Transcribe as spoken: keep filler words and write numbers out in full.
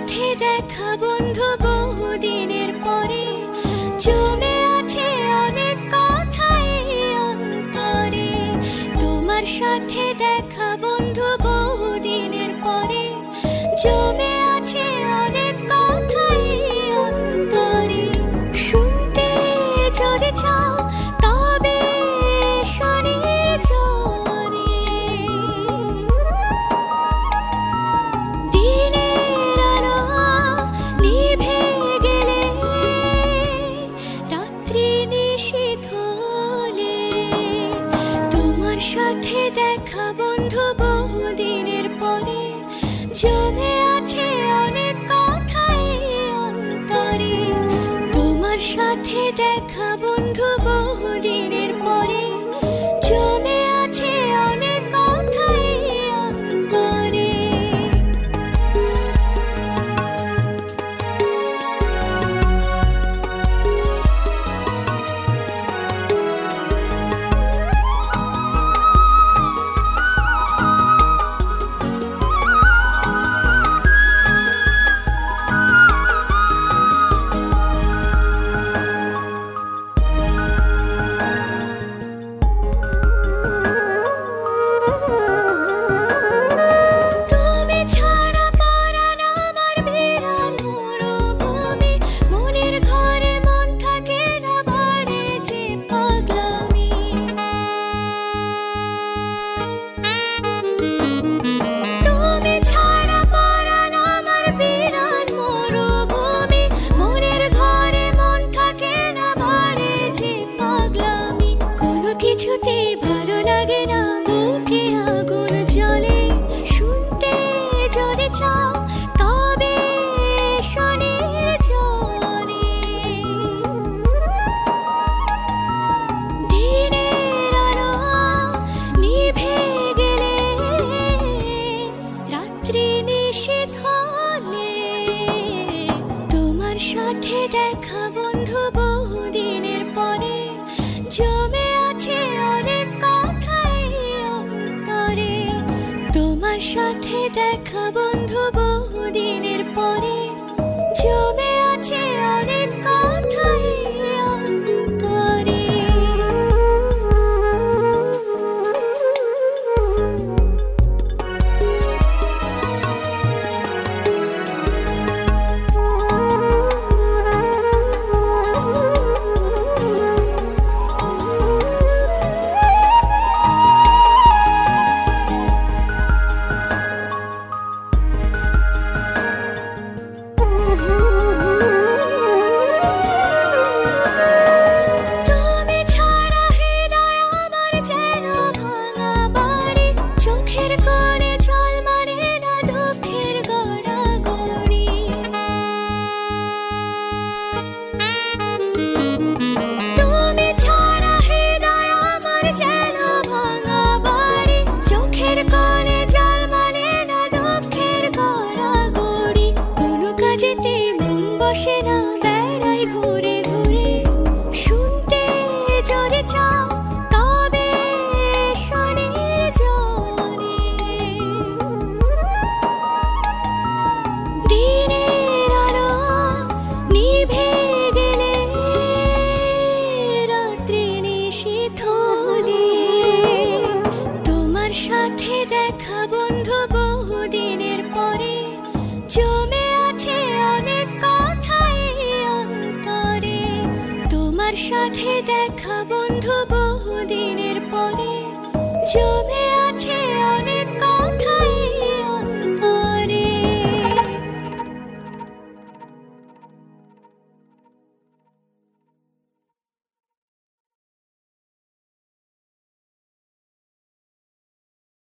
সাথে দেখা বন্ধু বহুদিনের পরে, জমে আছে অনেক কথাই অন্তরে। তোমার সাথে দেখা বন্ধু বহুদিনের পরে, জমে আছে অনেক কথাই অন্তরে। শুনতে যদি চাও তবে শোনের জোরে, দিনের আলো নিভে গেলে রাত্রি নিশীথ হলে, তোমার সাথে দেখা বন্ধু বহুদিনের পরে, জমে আছে অনেক কথাই অন্তরে। তোমার সাথে দেখা বন্ধু বহুদিনের পরে, জমে আছে অনেক কথাই অন্তরে। কিছুতে ভালো লাগে না, বুকে আগুন জ্বলে। শুনতে যদি চাও তবে শোনের জোরে, দিনের আলো নিভে গেলে রাত্রি নিশীথ হলে, তোমার সাথে দেখা বন্ধু বহুদিনের পরে, জমে আছে অনেক কথাই অন্তরে। তোমার সাথে দেখা বন্ধু বহুদিনের পরে, জমে আছে অনেক কথাই অন্তরে। বসে না বেড়াই ঘুরে ঘুরে, শুনতে যদি চাও তবে শোনের জোরে, দিনের আলো নিভে গেলে রাত্রি নিশীথ হলে, তোমার সাথে দেখা বন্ধু বহুদিনের পরে, জমে আছে অনেক কথাই অন্তরে। তোমার সাথে দেখা বন্ধু বহুদিনের পরে, জমে